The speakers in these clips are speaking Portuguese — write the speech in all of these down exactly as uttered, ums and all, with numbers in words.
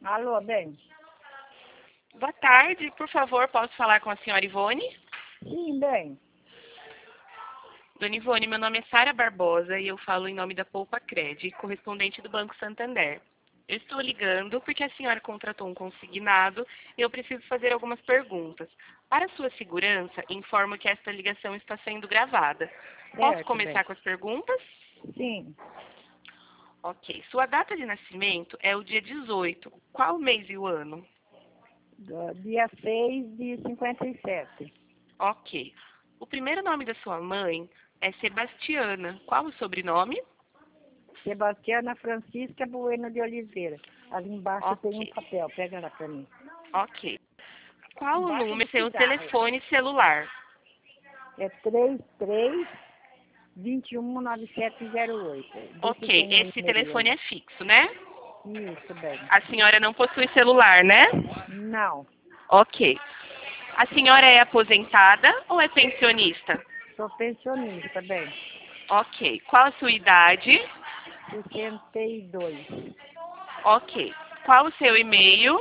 Alô, bem? Boa tarde, por favor, posso falar com a senhora Ivone? Sim, bem. Dona Ivone, meu nome é Sara Barbosa e eu falo em nome da Poupa Cred, correspondente do Banco Santander. Eu estou ligando porque a senhora contratou um consignado e eu preciso fazer algumas perguntas. Para sua segurança, informo que esta ligação está sendo gravada. Posso Certo, começar bem. com as perguntas? Sim, Ok. Sua data de nascimento é o dia dezoito. Qual o mês e o ano? do dia seis de cinquenta e sete. Ok. O primeiro nome da sua mãe é Sebastiana. Qual o sobrenome? Sebastiana Francisca Bueno de Oliveira. Ali embaixo tem um Ok. papel, pega lá pra mim. Ok. Qual o Embaixo número do do seu cigarro. telefone celular? É três três, dois um, nove sete zero oito. Vê se Ok. tem um Esse número telefone aí. é fixo, né? Isso, bem. A senhora não possui celular, né? Não, Ok. A senhora é aposentada ou é pensionista? sou pensionista, bem. Ok. Qual a sua idade? sessenta e dois. Ok. Qual o seu e-mail?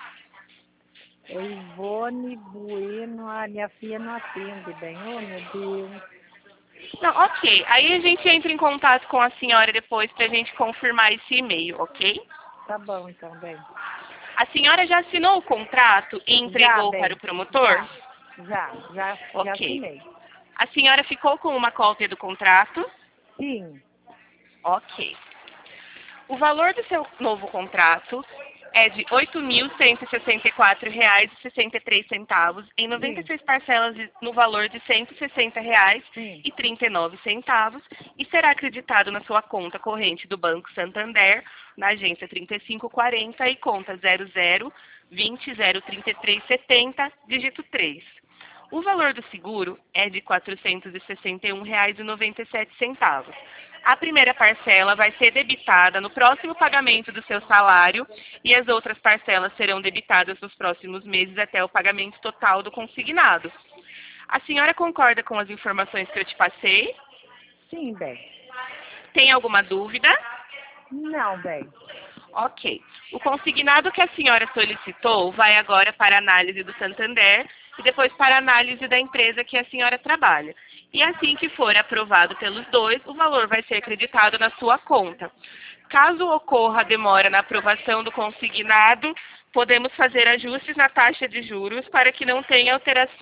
É Ivone Bueno, a minha filha não atende, bem. Oh, meu Deus. Não, ok. Aí a gente entra em contato com a senhora depois para a gente confirmar esse e-mail, ok? Tá bom, então, bem. A senhora já assinou o contrato e Já, entregou para bem. o promotor? Já, já, já Ok. assinei. A senhora ficou com uma cópia do contrato? Sim, Ok. O valor do seu novo contrato é de oito mil cento e sessenta e quatro reais e sessenta e três centavos em noventa e sim, seis parcelas de- no valor de cento e sessenta reais sim. e trinta e nove centavos e será acreditado na sua conta corrente do Banco Santander, na agência trinta e cinco quarenta e conta zero zero vinte zero trinta e três setenta, dígito três. O valor do seguro é de quatrocentos e sessenta e um reais e noventa e sete centavos. A primeira parcela vai ser debitada no próximo pagamento do seu salário e as outras parcelas serão debitadas nos próximos meses até o pagamento total do consignado. A senhora concorda com as informações que eu te passei? Sim, bem. Tem alguma dúvida? Não, bem. Ok. O consignado que a senhora solicitou vai agora para a análise do Santander e depois para a análise da empresa que a senhora trabalha. E assim que for aprovado pelos dois, o valor vai ser creditado na sua conta. Caso ocorra demora na aprovação do consignado, podemos fazer ajustes na taxa de juros para que não tenha alteração